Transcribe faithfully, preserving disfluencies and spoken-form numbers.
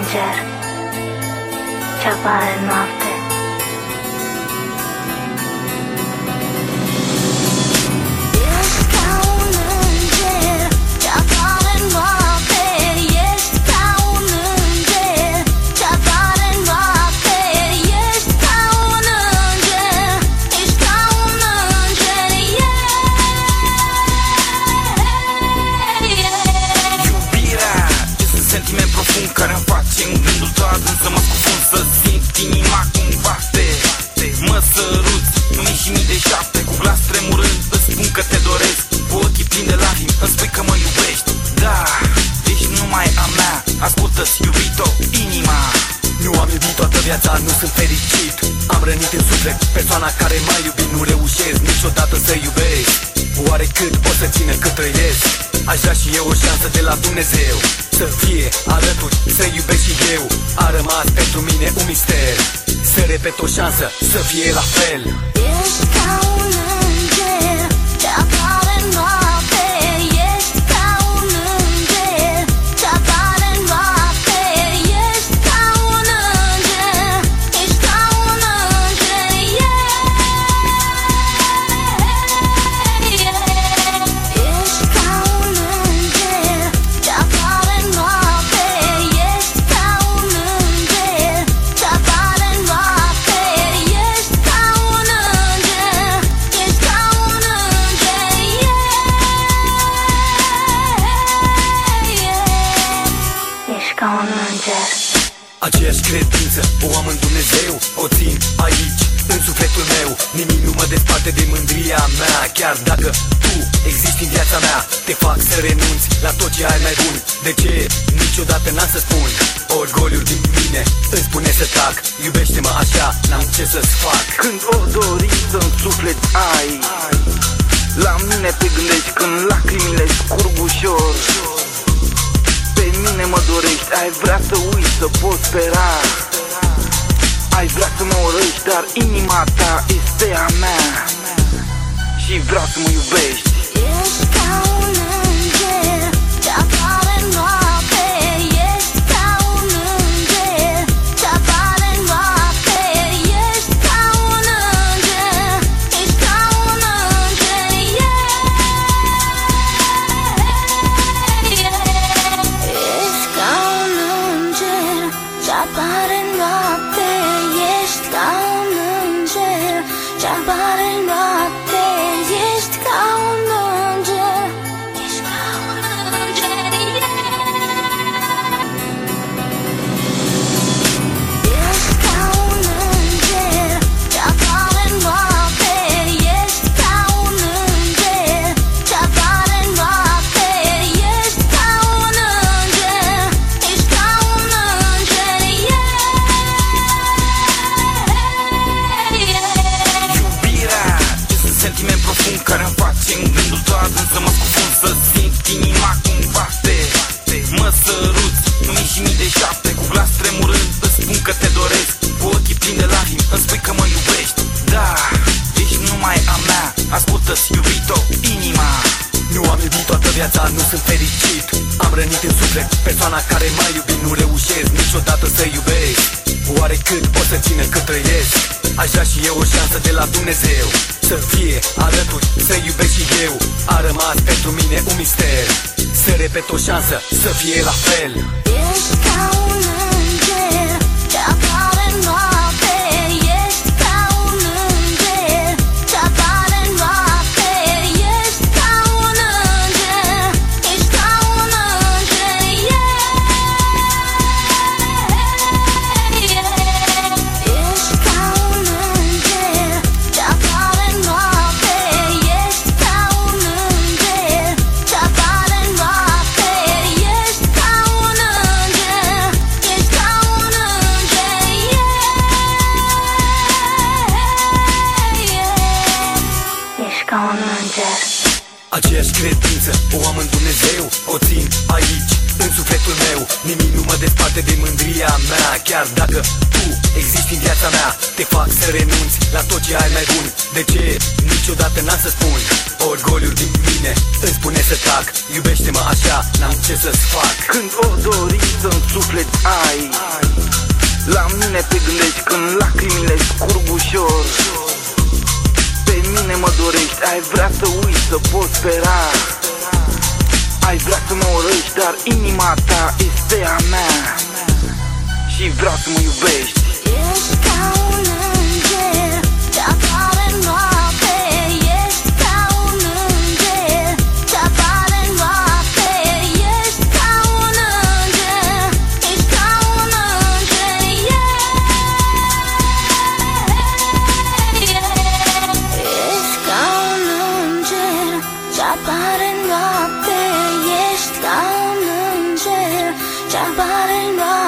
înger ce apare în noapte. Care îmi face în gândul tău adânc să mă scufund, să simt inima cum bate. Mă săruți, mii și mii de șapte, cu glas tremurând îți spun că te doresc. Cu ochii plini de lacrimi îmi spui că mă iubești. Da, ești numai a mea, ascultă-ți, iubito, inima. Nu am iubit toată viața, nu sunt fericit. Am rănit în suflet persoana care m-a iubit. Nu reușesc niciodată să iubesc. Oare cât o să țină cât trăiesc? Aș vrea și eu o șansă de la Dumnezeu, să fie alături, să iubesc și eu. A rămas pentru mine un mister, să repet o șansă, să fie la fel. Ești ca un înger ce apare în noapte. Ești ca un înger ce apare în noapte. Ești ca un înger, ești ca un înger, yeah. Ești ca un înger ce apare în noapte. Ești ca un înger ce apare în noapte. Ești ca un înger, ești ca un înger, yeah. Ești ca un înger. Aceeași credință o am în Dumnezeu, o țin aici, în sufletul meu. Nimic nu mă desparte de mândria mea. Chiar dacă tu existi în viața mea, te fac să renunți la tot ce ai mai bun. De ce? Niciodată n-am să spun. Orgoliul din mine îmi spune să tac. Iubește-mă așa, n-am ce să-ți fac. Când o dorință în suflet ai, la mine te gândești când lacrimile scurg ușor. Pe mine mă dorești, ai vrea să uiți, să poți spera. Ai vrea să mă urăști, dar inima ta este a mea și vreau să mă iubești. Ești ca un înger ce apare în noapte. Ești ca un înger ce apare în noapte. Ești ca un înger, ești ca un înger, yeah. Ești ca un înger ce apare în noapte. Ești ca un înger ce apare în noapte. Ești ca un înger, ești ca un înger, yeah. Ești ca un înger ce apare în noapte. Ești ca un înger ce apare în noapte. Ești ca un înger, ești ca un înger, yeah. Iubirea este un sentiment profund care îmi face în gândul tău adânc să mă scufund, să simt inima cum bate. Mă săruți, mii și mii de șapte, cu glas tremurând îți spun că te doresc. Cu ochii plini de lacrimi îmi spui că mă iubești. Da, ești numai a mea, ascultă-ți, iubito, inima. Nu am iubit toată viața, nu sunt fericit. Am rănit în suflet persoana care m-a iubit. Nu reușesc niciodată să iubesc. Oare cât o să țină cât trăiesc? Aș vrea și eu o șansă de la Dumnezeu, să fie alături, să iubesc și eu. A rămas pentru mine un mister, să repet o șansă, să fie la fel. Ești ca un înger ce apare în noapte. Ești ca un înger ce apare în noapte. Ești ca un înger, ești ca un înger, yeah. Ești ca un înger ce apare în noapte. Ești ca un înger ce apare în noapte. Ești ca un înger, ești ca un înger, yeah. Ești ca un înger. Aceeași credință o am în Dumnezeu, o țin aici, în sufletul meu. Nimic nu mă desparte de mândria mea. Chiar dacă tu existi în viața mea, te fac să renunți la tot ce ai mai bun. De ce? Niciodată n-am să spun. Orgoliul din mine îmi spune să tac. Iubește-mă așa, n-am ce să-ți fac. Când o dorință în suflet ai, la mine te gândești când lacrimile scurg ușor. Pe mine mă dorești, ai vrea să uiți, să poți spera. Ai vrea să mă urăști, dar inima ta este a mea și vreau să mă iubești. Ești ca un înger ce apare în noapte. Ești ca un înger ce apare în noapte. Ești ca un înger, ești ca un înger, yeah. Ești ca un înger ce apare în noapte. Ești ca un înger ce apare în noapte.